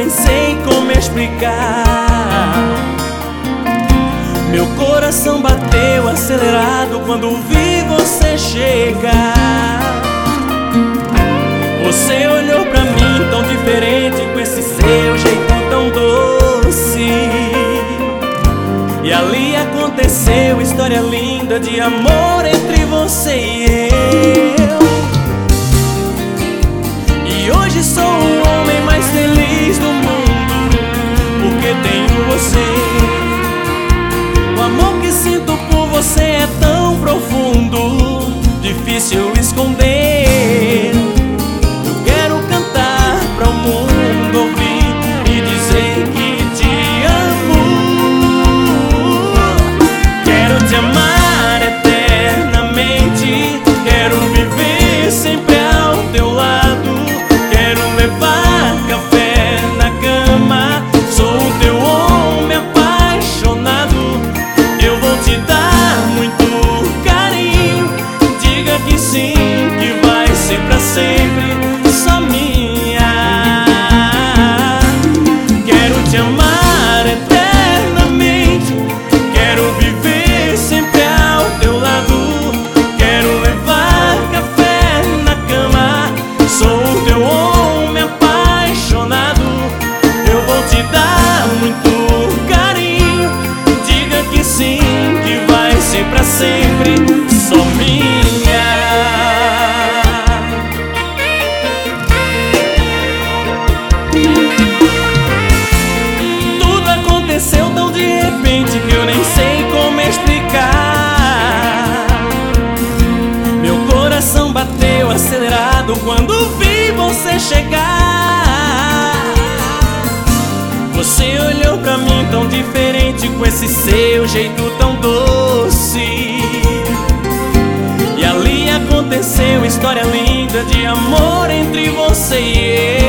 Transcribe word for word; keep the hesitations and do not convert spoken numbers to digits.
nem sei como explicar. Meu coração bateu acelerado quando vi você chegar. Você olhou pra mim tão diferente, com esse seu jeito tão doce. E ali aconteceu história linda de amor entre você e eu. E hoje sou o homem mais feliz do mundo, porque tenho você. O amor que sinto por você é tão profundo, difícil esconder. Eu quero cantar para o mundo ouvir e dizer que te amo. Quero te amar eternamente, quero viver sempre ao teu lado. Quero levar café na cama, sou o teu homem apaixonado. Eu vou te dar muito carinho, diga que sim, que vai ser pra sempre só minha. Quero te amar eternamente, quero viver sempre ao teu lado. Quero levar café na cama, sou o teu homem apaixonado. Eu vou te dar muito carinho, diga que sim, que vai ser pra sempre só minha. Tudo aconteceu tão de repente que eu nem sei como explicar. Meu coração bateu acelerado quando vi você chegar. Você olhou pra mim tão diferente, com esse seu jeito tão doce. E ali aconteceu história linda de amor entre você e eu.